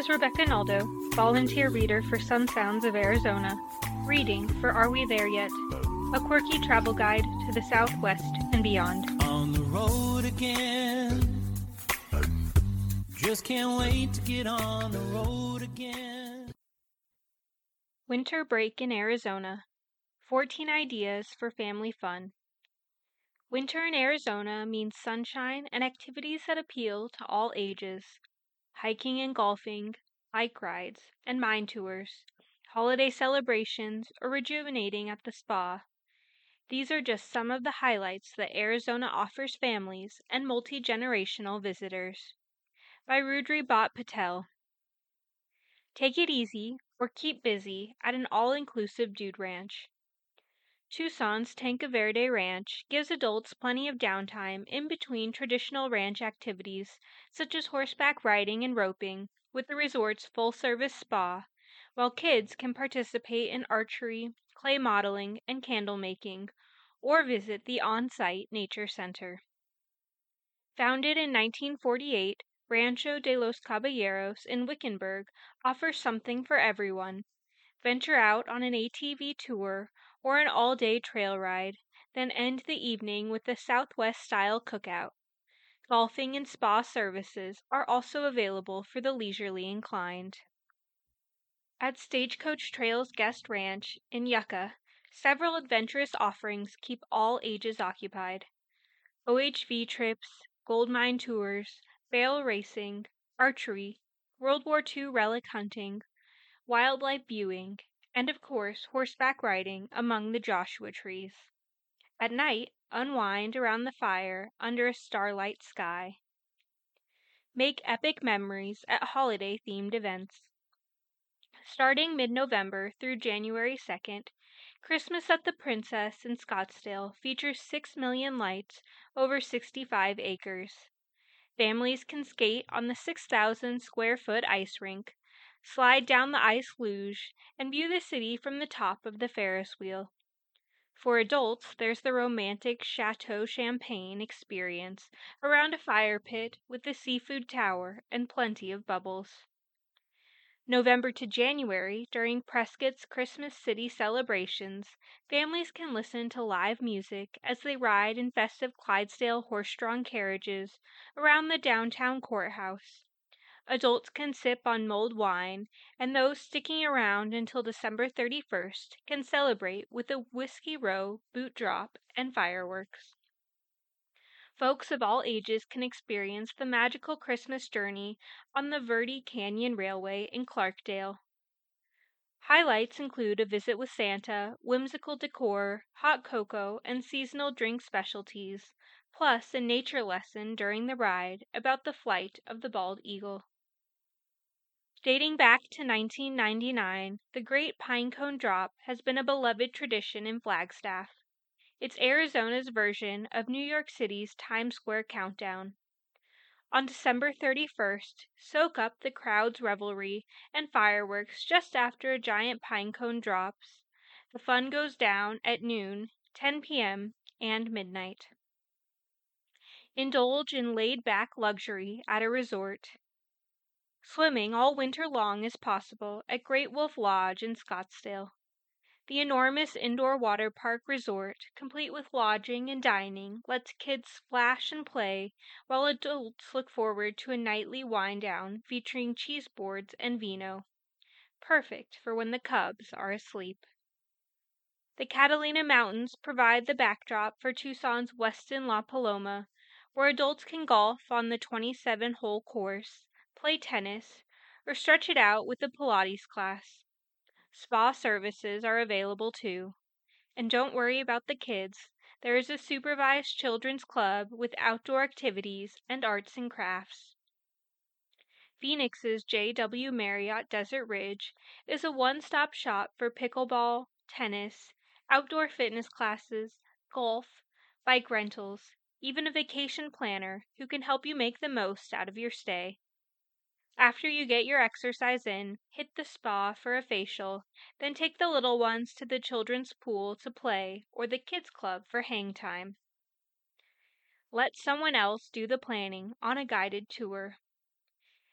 is Rebecca Naldo, volunteer reader for Sun Sounds of Arizona, reading for Are We There Yet? A quirky travel guide to the Southwest and beyond. On the road again. Just can't wait to get on the road again. Winter break in Arizona. 14 ideas for family fun. Winter in Arizona means sunshine and activities that appeal to all ages. Hiking and golfing, bike rides, and mine tours, holiday celebrations, or rejuvenating at the spa. These are just some of the highlights that Arizona offers families and multi-generational visitors. By Rudri Bhat Patel. Take it easy or keep busy at an all-inclusive dude ranch. Tucson's Tanque Verde Ranch gives adults plenty of downtime in between traditional ranch activities such as horseback riding and roping with the resort's full-service spa, while kids can participate in archery, clay modeling, and candle making, or visit the on-site nature center. Founded in 1948, Rancho de los Caballeros in Wickenburg offers something for everyone. Venture out on an ATV tour or an all-day trail ride, then end the evening with a Southwest-style cookout. Golfing and spa services are also available for the leisurely inclined. At Stagecoach Trails Guest Ranch in Yucca, several adventurous offerings keep all ages occupied. OHV trips, gold mine tours, barrel racing, archery, World War II relic hunting, wildlife viewing, and of course horseback riding among the Joshua trees. At night, unwind around the fire under a starlight sky. Make epic memories at holiday-themed events. Starting mid-November through January 2nd, Christmas at the Princess in Scottsdale features 6 million lights over 65 acres. Families can skate on the 6,000 square foot ice rink, slide down the ice luge, and view the city from the top of the Ferris wheel. For adults, there's the romantic Chateau Champagne experience around a fire pit with the seafood tower and plenty of bubbles. November to January, during Prescott's Christmas City celebrations, families can listen to live music as they ride in festive Clydesdale horse-drawn carriages around the downtown courthouse. Adults can sip on mulled wine, and those sticking around until December 31st can celebrate with a Whiskey Row boot drop and fireworks. Folks of all ages can experience the magical Christmas journey on the Verde Canyon Railway in Clarkdale. Highlights include a visit with Santa, whimsical decor, hot cocoa, and seasonal drink specialties, plus a nature lesson during the ride about the flight of the bald eagle. Dating back to 1999, the Great Pinecone Drop has been a beloved tradition in Flagstaff. It's Arizona's version of New York City's Times Square countdown. On December 31st, soak up the crowd's revelry and fireworks just after a giant pine cone drops. The fun goes down at noon, 10 p.m., and midnight. Indulge in laid-back luxury at a resort. Swimming all winter long is possible at Great Wolf Lodge in Scottsdale. The enormous indoor water park resort, complete with lodging and dining, lets kids splash and play, while adults look forward to a nightly wind-down featuring cheese boards and vino. Perfect for when the cubs are asleep. The Catalina Mountains provide the backdrop for Tucson's Westin La Paloma, where adults can golf on the 27-hole course, play tennis, or stretch it out with a Pilates class. Spa services are available too. And don't worry about the kids. There is a supervised children's club with outdoor activities and arts and crafts. Phoenix's J.W. Marriott Desert Ridge is a one-stop shop for pickleball, tennis, outdoor fitness classes, golf, bike rentals, even a vacation planner who can help you make the most out of your stay. After you get your exercise in, hit the spa for a facial, then take the little ones to the children's pool to play or the kids club for hang time. Let someone else do the planning on a guided tour.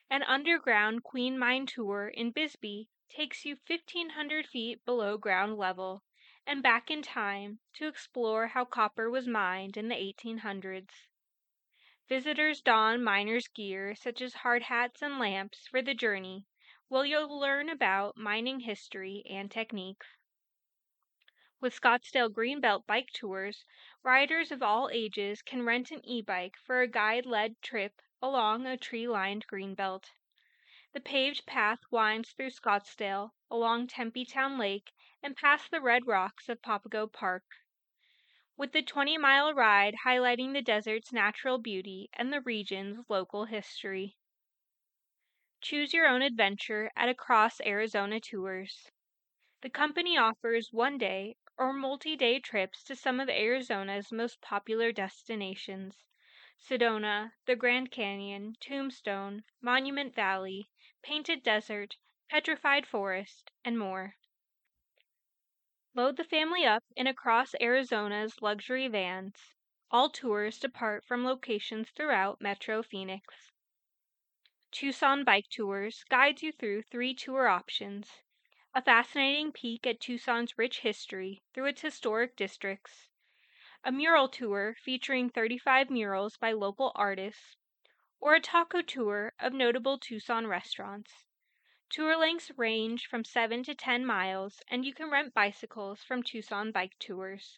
An underground Queen Mine tour in Bisbee takes you 1,500 feet below ground level and back in time to explore how copper was mined in the 1800s. Visitors don miners' gear such as hard hats and lamps for the journey, where you'll learn about mining history and techniques. With Scottsdale Greenbelt bike tours, riders of all ages can rent an e-bike for a guide-led trip along a tree-lined greenbelt. The paved path winds through Scottsdale, along Tempe Town Lake, and past the red rocks of Papago Park, with the 20-mile ride highlighting the desert's natural beauty and the region's local history. Choose your own adventure at Across Arizona Tours. The company offers one-day or multi-day trips to some of Arizona's most popular destinations: Sedona, the Grand Canyon, Tombstone, Monument Valley, Painted Desert, Petrified Forest, and more. Load the family up in Across Arizona's luxury vans. All tours depart from locations throughout Metro Phoenix. Tucson Bike Tours guides you through 3 tour options: a fascinating peek at Tucson's rich history through its historic districts, a mural tour featuring 35 murals by local artists, or a taco tour of notable Tucson restaurants. Tour lengths range from 7 to 10 miles, and you can rent bicycles from Tucson Bike Tours.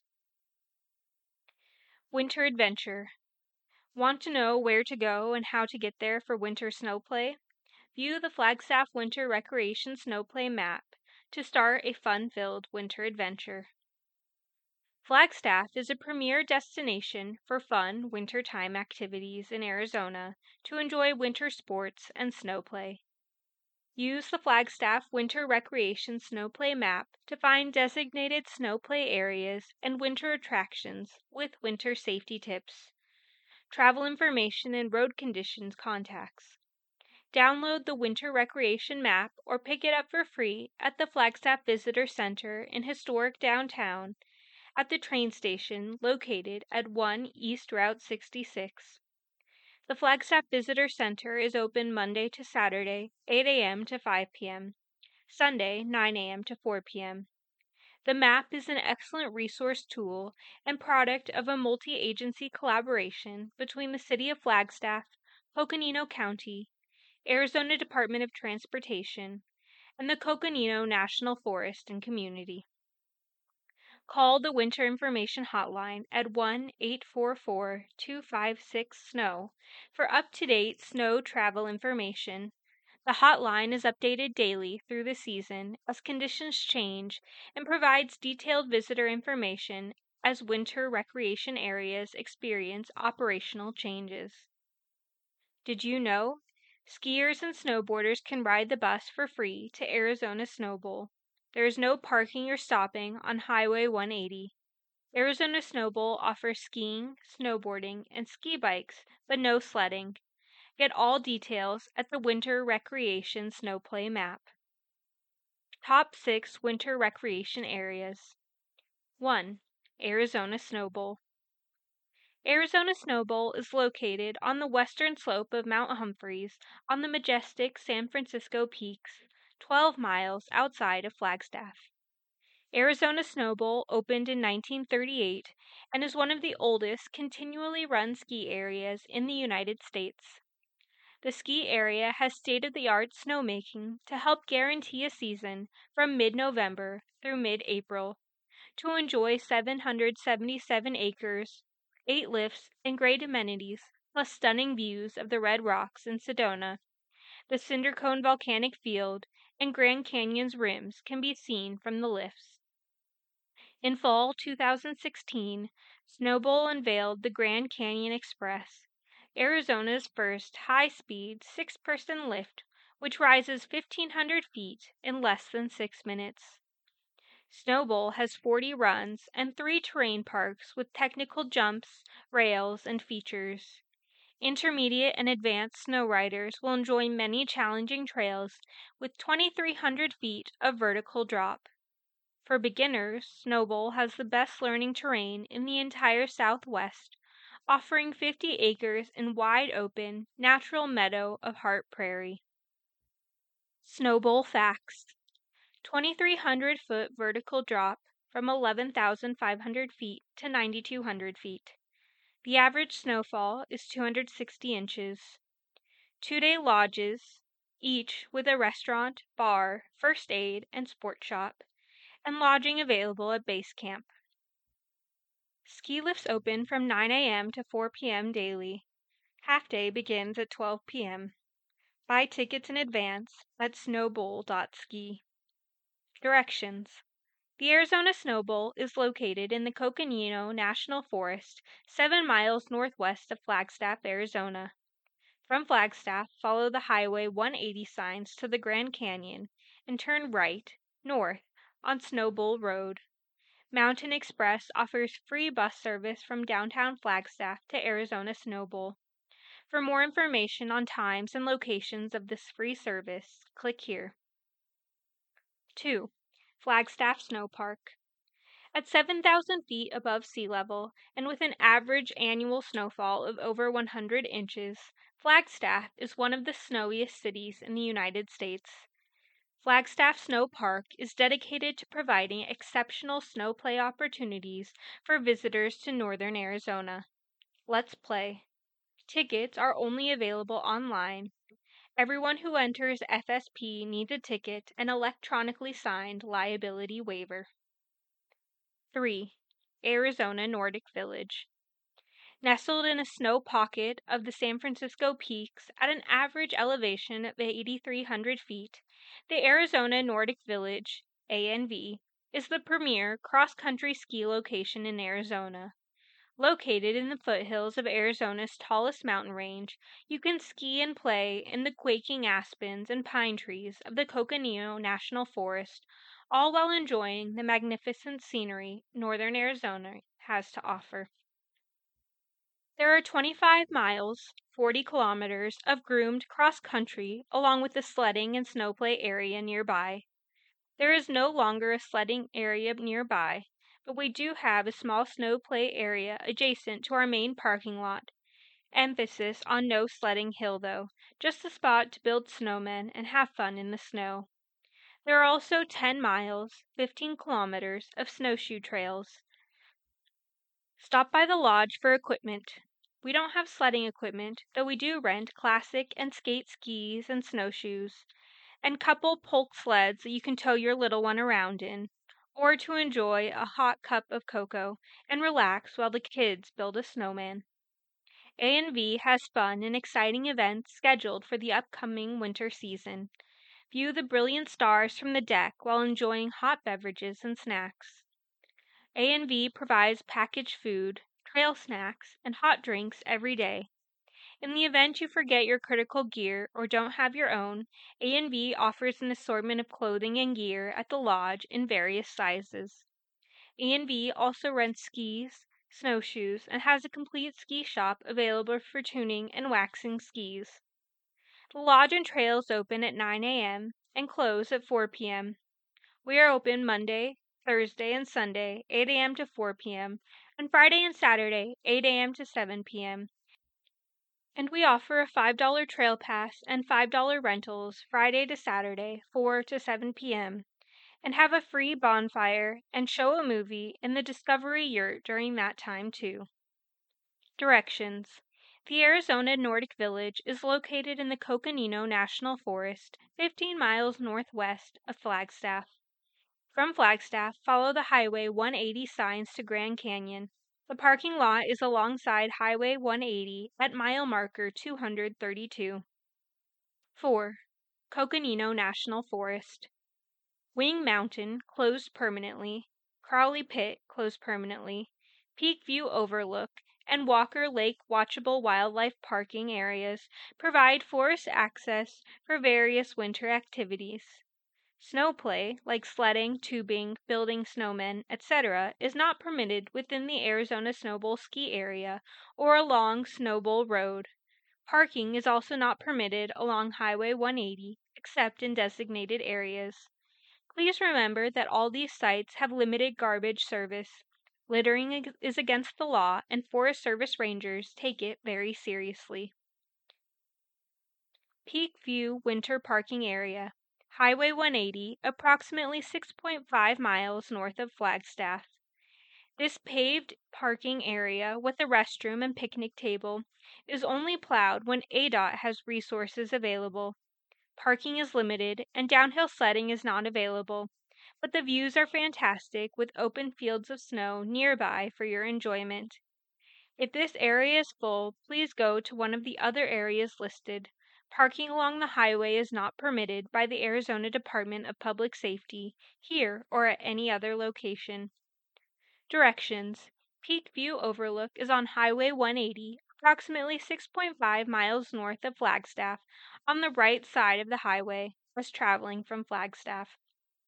Winter Adventure. Want to know where to go and how to get there for winter snow play? View the Flagstaff Winter Recreation Snowplay map to start a fun-filled winter adventure. Flagstaff is a premier destination for fun wintertime activities in Arizona to enjoy winter sports and snowplay. Use the Flagstaff Winter Recreation Snowplay map to find designated snowplay areas and winter attractions with winter safety tips, travel information, and road conditions contacts. Download the Winter Recreation map or pick it up for free at the Flagstaff Visitor Center in historic downtown at the train station located at 1 East Route 66. The Flagstaff Visitor Center is open Monday to Saturday, 8 a.m. to 5 p.m., Sunday, 9 a.m. to 4 p.m. The map is an excellent resource tool and product of a multi-agency collaboration between the City of Flagstaff, Coconino County, Arizona Department of Transportation, and the Coconino National Forest and Community. Call the Winter Information Hotline at 1-844-256-SNOW for up-to-date snow travel information. The hotline is updated daily through the season as conditions change and provides detailed visitor information as winter recreation areas experience operational changes. Did you know? Skiers and snowboarders can ride the bus for free to Arizona Snow Bowl. There is no parking or stopping on Highway 180. Arizona Snow Bowl offers skiing, snowboarding, and ski bikes, but no sledding. Get all details at the Winter Recreation Snowplay map. Top 6 Winter Recreation Areas. 1. Arizona Snow Bowl. Arizona Snow Bowl is located on the western slope of Mount Humphreys on the majestic San Francisco Peaks, 12 miles outside of Flagstaff. Arizona Snow Bowl opened in 1938 and is one of the oldest continually run ski areas in the United States. The ski area has state-of-the-art snowmaking to help guarantee a season from mid-November through mid-April. To enjoy 777 acres, 8 lifts, and great amenities, plus stunning views of the Red Rocks in Sedona, the Cinder Cone Volcanic Field, and Grand Canyon's rims can be seen from the lifts. In fall 2016, Snow Bowl unveiled the Grand Canyon Express, Arizona's first high-speed 6-person lift, which rises 1,500 feet in less than 6 minutes. Snow Bowl has 40 runs and 3 terrain parks with technical jumps, rails, and features. Intermediate and advanced snow riders will enjoy many challenging trails with 2,300 feet of vertical drop. For beginners, Snow Bowl has the best learning terrain in the entire Southwest, offering 50 acres in wide open, natural meadow of Hart Prairie. Snowbowl facts: 2,300-foot vertical drop from 11,500 feet to 9,200 feet. The average snowfall is 260 inches. 2-day lodges, each with a restaurant, bar, first aid, and sport shop, and lodging available at base camp. Ski lifts open from 9 a.m. to 4 p.m. daily. Half day begins at 12 p.m. Buy tickets in advance at snowbowl.ski. Directions: the Arizona Snow Bowl is located in the Coconino National Forest, 7 miles northwest of Flagstaff, Arizona. From Flagstaff, follow the Highway 180 signs to the Grand Canyon and turn right, north, on Snowbowl Road. Mountain Express offers free bus service from downtown Flagstaff to Arizona Snow Bowl. For more information on times and locations of this free service, click here. 2. Flagstaff Snow Park. At 7,000 feet above sea level and with an average annual snowfall of over 100 inches, Flagstaff is one of the snowiest cities in the United States. Flagstaff Snow Park is dedicated to providing exceptional snow play opportunities for visitors to northern Arizona. Let's play. Tickets are only available online. Everyone who enters FSP needs a ticket and electronically signed liability waiver. 3. Arizona Nordic Village. Nestled in a snow pocket of the San Francisco Peaks at an average elevation of 8,300 feet, the Arizona Nordic Village, ANV, is the premier cross-country ski location in Arizona. Located in the foothills of Arizona's tallest mountain range, you can ski and play in the quaking aspens and pine trees of the Coconino National Forest, all while enjoying the magnificent scenery northern Arizona has to offer. There are 25 miles, 40 kilometers of groomed cross-country along with the sledding and snowplay area nearby. There is no longer a sledding area nearby, but we do have a small snow play area adjacent to our main parking lot. Emphasis on no sledding hill though, just a spot to build snowmen and have fun in the snow. There are also 10 miles, 15 kilometers of snowshoe trails. Stop by the lodge for equipment. We don't have sledding equipment, though we do rent classic and skate skis and snowshoes, and couple polk sleds that you can tow your little one around in, or to enjoy a hot cup of cocoa and relax while the kids build a snowman. ANV has fun and exciting events scheduled for the upcoming winter season. View the brilliant stars from the deck while enjoying hot beverages and snacks. ANV provides packaged food, trail snacks, and hot drinks every day. In the event you forget your critical gear or don't have your own, ANV offers an assortment of clothing and gear at the lodge in various sizes. ANV also rents skis, snowshoes, and has a complete ski shop available for tuning and waxing skis. The lodge and trails open at 9 a.m. and close at 4 p.m. We are open Monday, Thursday, and Sunday, 8 a.m. to 4 p.m., and Friday and Saturday, 8 a.m. to 7 p.m. And we offer a $5 trail pass and $5 rentals Friday to Saturday, 4 to 7 p.m., and have a free bonfire and show a movie in the Discovery Yurt during that time too. Directions: the Arizona Nordic Village is located in the Coconino National Forest, 15 miles northwest of Flagstaff. From Flagstaff, follow the Highway 180 signs to Grand Canyon. The parking lot is alongside Highway 180 at mile marker 232. 4. Coconino National Forest. Wing Mountain, closed permanently, Crowley Pit, closed permanently, Peak View Overlook, and Walker Lake watchable wildlife parking areas provide forest access for various winter activities. Snow play, like sledding, tubing, building snowmen, etc., is not permitted within the Arizona Snowbowl ski area or along Snowbowl Road. Parking is also not permitted along Highway 180 except in designated areas. Please remember that all these sites have limited garbage service. Littering is against the law, and Forest Service rangers take it very seriously. Peak View Winter Parking Area, Highway 180, approximately 6.5 miles north of Flagstaff. This paved parking area with a restroom and picnic table is only plowed when ADOT has resources available. Parking is limited and downhill sledding is not available, but the views are fantastic with open fields of snow nearby for your enjoyment. If this area is full, please go to one of the other areas listed. Parking along the highway is not permitted by the Arizona Department of Public Safety here or at any other location. Directions: Peak View Overlook is on Highway 180, approximately 6.5 miles north of Flagstaff, on the right side of the highway, as traveling from Flagstaff.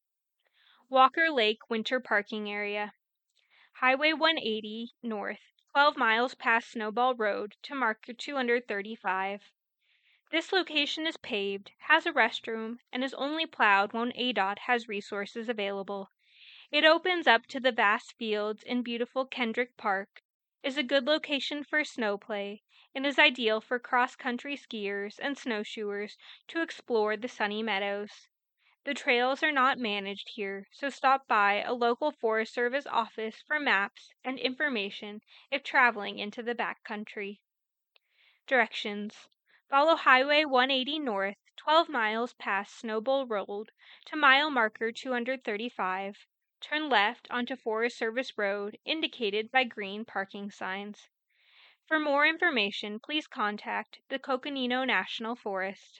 Walker Lake Winter Parking Area, Highway 180 north, 12 miles past Snowball Road to marker 235. This location is paved, has a restroom, and is only plowed when ADOT has resources available. It opens up to the vast fields in beautiful Kendrick Park, is a good location for snow play, and is ideal for cross-country skiers and snowshoers to explore the sunny meadows. The trails are not managed here, so stop by a local Forest Service office for maps and information if traveling into the backcountry. Directions: Follow Highway 180 north, 12 miles past Snowball Road to mile marker 235. Turn left onto Forest Service Road, indicated by green parking signs. For more information, please contact the Coconino National Forest.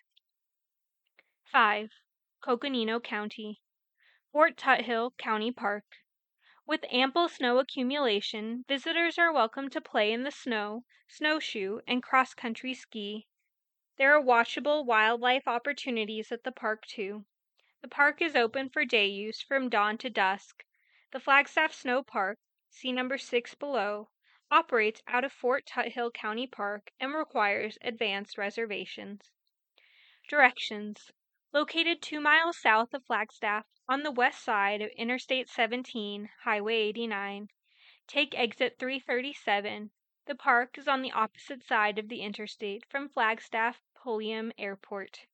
5. Coconino County, Fort Tuthill County Park. With ample snow accumulation, visitors are welcome to play in the snow, snowshoe, and cross-country ski. There are watchable wildlife opportunities at the park too. The park is open for day use from dawn to dusk. The Flagstaff Snow Park, see number 6 below, operates out of Fort Tuthill County Park and requires advance reservations. Directions: Located 2 miles south of Flagstaff on the west side of Interstate 17, Highway 89. Take exit 337. The park is on the opposite side of the interstate from Flagstaff Pulliam Airport.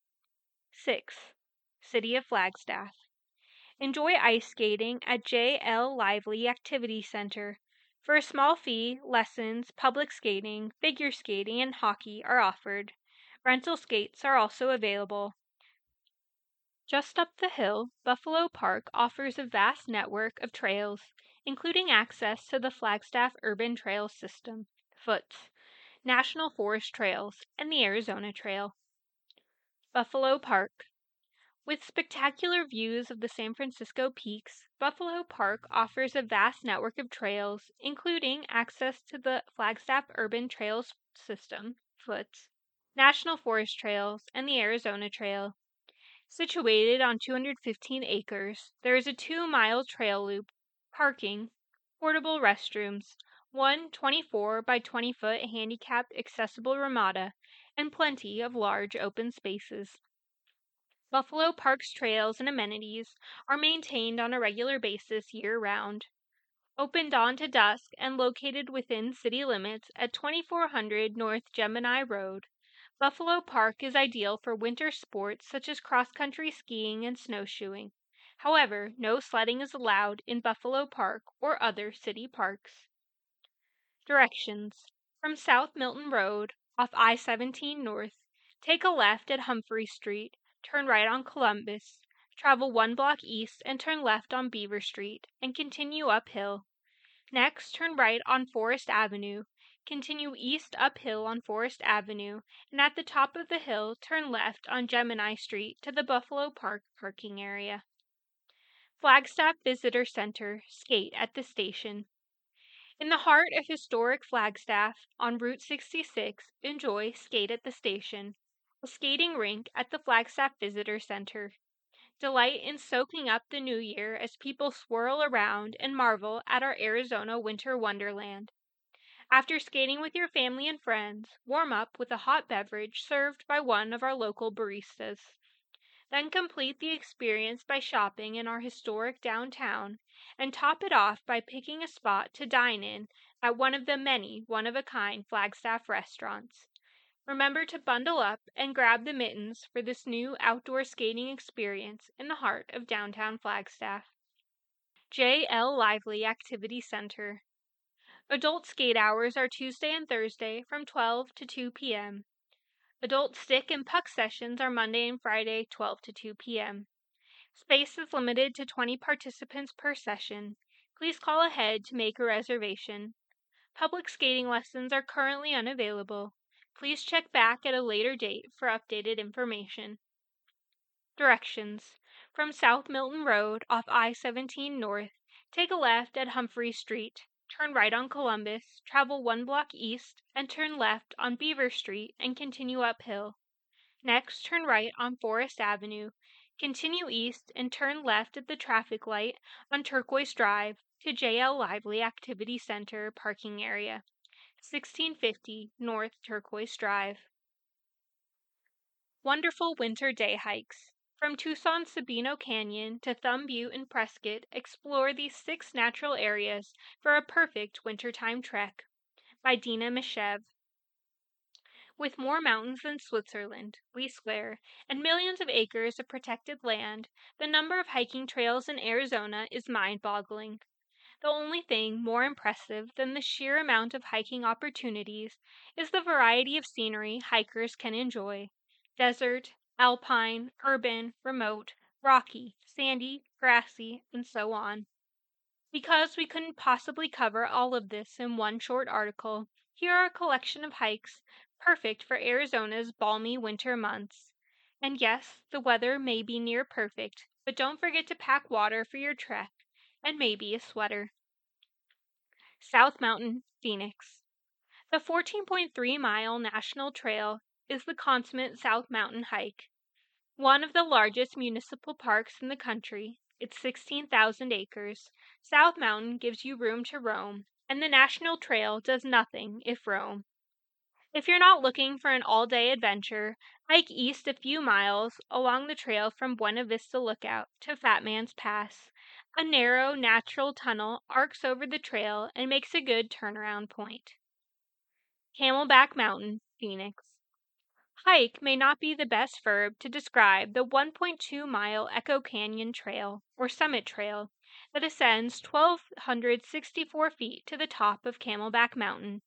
6. City of Flagstaff. Enjoy ice skating at J.L. Lively Activity Center. For a small fee, lessons, public skating, figure skating, and hockey are offered. Rental skates are also available. Just up the hill, Buffalo Park offers a vast network of trails, including access to the Flagstaff Urban Trails System, FOOTS, National Forest Trails, and the Arizona Trail. Buffalo Park. With spectacular views of the San Francisco peaks, Buffalo Park offers a vast network of trails, including access to the Flagstaff Urban Trails System, FOOTS, National Forest Trails, and the Arizona Trail. Situated on 215 acres, there is a 2-mile trail loop, parking, portable restrooms, one 24 by 20 foot handicapped accessible ramada, and plenty of large open spaces. Buffalo Park's trails and amenities are maintained on a regular basis year-round. Open dawn to dusk and located within city limits at 2400 North Gemini Road, Buffalo Park is ideal for winter sports such as cross-country skiing and snowshoeing. However, no sledding is allowed in Buffalo Park or other city parks. Directions: From South Milton Road, off I-17 North, take a left at Humphrey Street, turn right on Columbus, travel 1 block east and turn left on Beaver Street, and continue uphill. Next, turn right on Forest Avenue, continue east uphill on Forest Avenue, and at the top of the hill, turn left on Gemini Street to the Buffalo Park parking area. Flagstaff Visitor Center, skate at the station. In the heart of historic Flagstaff, on Route 66, enjoy Skate at the Station, a skating rink at the Flagstaff Visitor Center. Delight in soaking up the new year as people swirl around and marvel at our Arizona winter wonderland. After skating with your family and friends, warm up with a hot beverage served by one of our local baristas. Then complete the experience by shopping in our historic downtown, and top it off by picking a spot to dine in at one of the many one-of-a-kind Flagstaff restaurants. Remember to bundle up and grab the mittens for this new outdoor skating experience in the heart of downtown Flagstaff. J.L. Lively Activity Center. Adult skate hours are Tuesday and Thursday from 12 to 2 p.m. Adult stick and puck sessions are Monday and Friday, 12 to 2 p.m. Space is limited to 20 participants per session. Please call ahead to make a reservation. Public skating lessons are currently unavailable. Please check back at a later date for updated information. Directions. From South Milton Road off I-17 North, take a left at Humphrey Street, turn right on Columbus, travel 1 block east, and turn left on Beaver Street and continue uphill. Next, turn right on Forest Avenue, continue east, and turn left at the traffic light on Turquoise Drive to J.L. Lively Activity Center parking area, 1650 North Turquoise Drive. Wonderful winter day hikes. From Tucson's Sabino Canyon to Thumb Butte and Prescott, explore these 6 natural areas for a perfect wintertime trek. By Dina Mishev. With more mountains than Switzerland, we swear, and millions of acres of protected land, the number of hiking trails in Arizona is mind-boggling. The only thing more impressive than the sheer amount of hiking opportunities is the variety of scenery hikers can enjoy. Desert, alpine, urban, remote, rocky, sandy, grassy, and so on. Because we couldn't possibly cover all of this in one short article, here are a collection of hikes perfect for Arizona's balmy winter months. And yes, the weather may be near perfect, but don't forget to pack water for your trek, and maybe a sweater. South Mountain, Phoenix. The 14.3-mile National Trail is the consummate South Mountain hike. One of the largest municipal parks in the country, it's 16,000 acres. South Mountain gives you room to roam, and the National Trail does nothing if roam. If you're not looking for an all-day adventure, hike east a few miles along the trail from Buena Vista Lookout to Fat Man's Pass. A narrow, natural tunnel arcs over the trail and makes a good turnaround point. Camelback Mountain, Phoenix. Hike may not be the best verb to describe the 1.2-mile Echo Canyon Trail, or Summit Trail, that ascends 1,264 feet to the top of Camelback Mountain.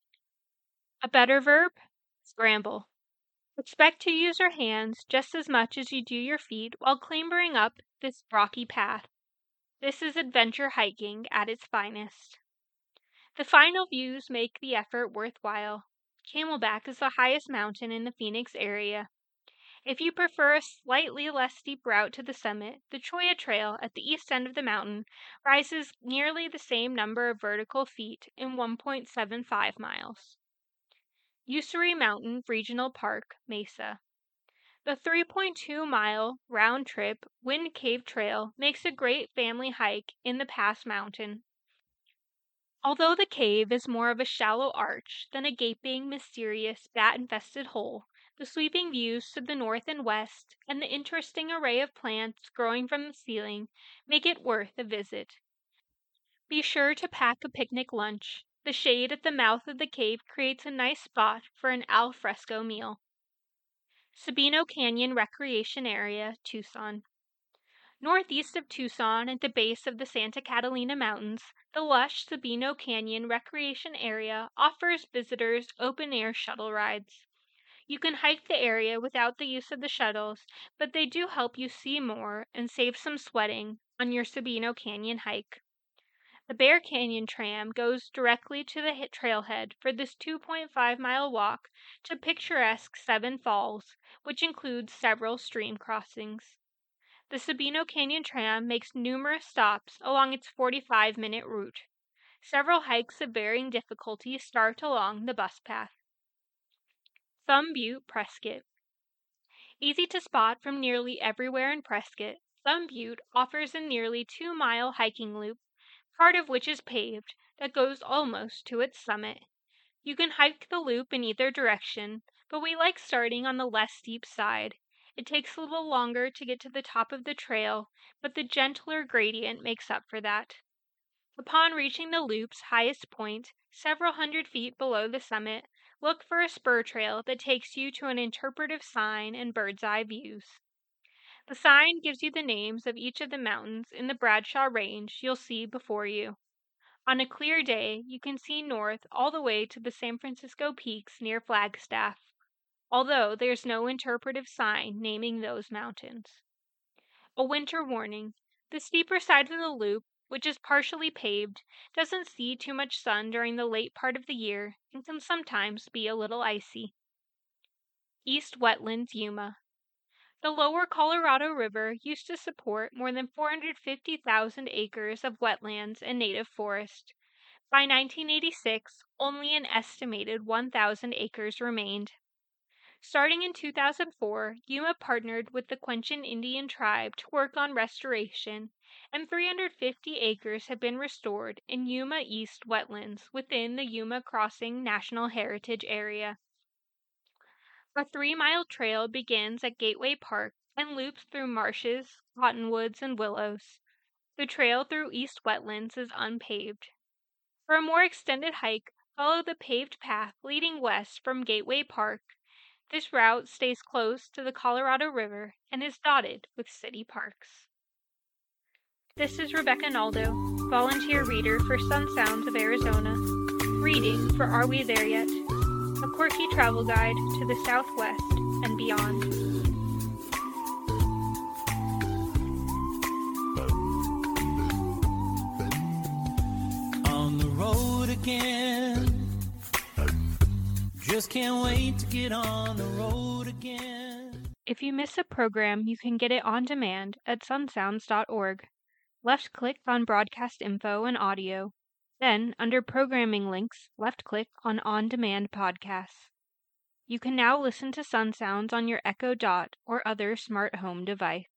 A better verb? Scramble. Expect to use your hands just as much as you do your feet while clambering up this rocky path. This is adventure hiking at its finest. The final views make the effort worthwhile. Camelback is the highest mountain in the Phoenix area. If you prefer a slightly less steep route to the summit, the Cholla Trail at the east end of the mountain rises nearly the same number of vertical feet in 1.75 miles. Usuri Mountain Regional Park, Mesa. The 3.2-mile round-trip Wind Cave Trail makes a great family hike in the Pass Mountain. Although the cave is more of a shallow arch than a gaping, mysterious, bat-infested hole, the sweeping views to the north and west and the interesting array of plants growing from the ceiling make it worth a visit. Be sure to pack a picnic lunch. The shade at the mouth of the cave creates a nice spot for an al fresco meal. Sabino Canyon Recreation Area, Tucson. Northeast of Tucson, at the base of the Santa Catalina Mountains, the lush Sabino Canyon Recreation Area offers visitors open-air shuttle rides. You can hike the area without the use of the shuttles, but they do help you see more and save some sweating on your Sabino Canyon hike. The Bear Canyon Tram goes directly to the trailhead for this 2.5-mile walk to picturesque Seven Falls, which includes several stream crossings. The Sabino Canyon Tram makes numerous stops along its 45-minute route. Several hikes of varying difficulty start along the bus path. Thumb Butte, Prescott. Easy to spot from nearly everywhere in Prescott, Thumb Butte offers a nearly 2-mile hiking loop, part of which is paved, that goes almost to its summit. You can hike the loop in either direction, but we like starting on the less steep side. It takes a little longer to get to the top of the trail, but the gentler gradient makes up for that. Upon reaching the loop's highest point, several hundred feet below the summit, look for a spur trail that takes you to an interpretive sign and bird's eye views. The sign gives you the names of each of the mountains in the Bradshaw Range you'll see before you. On a clear day, you can see north all the way to the San Francisco Peaks near Flagstaff, although there's no interpretive sign naming those mountains. A winter warning. The steeper side of the loop, which is partially paved, doesn't see too much sun during the late part of the year and can sometimes be a little icy. East Wetlands, Yuma. The lower Colorado River used to support more than 450,000 acres of wetlands and native forest. By 1986, only an estimated 1,000 acres remained. Starting in 2004, Yuma partnered with the Quechan Indian tribe to work on restoration, and 350 acres have been restored in Yuma East wetlands within the Yuma Crossing National Heritage Area. A 3-mile trail begins at Gateway Park and loops through marshes, cottonwoods, and willows. The trail through East Wetlands is unpaved. For a more extended hike, follow the paved path leading west from Gateway Park. This route stays close to the Colorado River and is dotted with city parks. This is Rebecca Naldo, volunteer reader for Sun Sounds of Arizona, reading for Are We There Yet? A quirky travel guide to the Southwest and beyond. On the road again. Just can't wait to get on the road again. If you miss a program, you can get it on demand at sunsounds.org. Left-click on Broadcast Info and Audio. Then, under Programming Links, left-click on On-Demand Podcasts. You can now listen to Sun Sounds on your Echo Dot or other smart home device.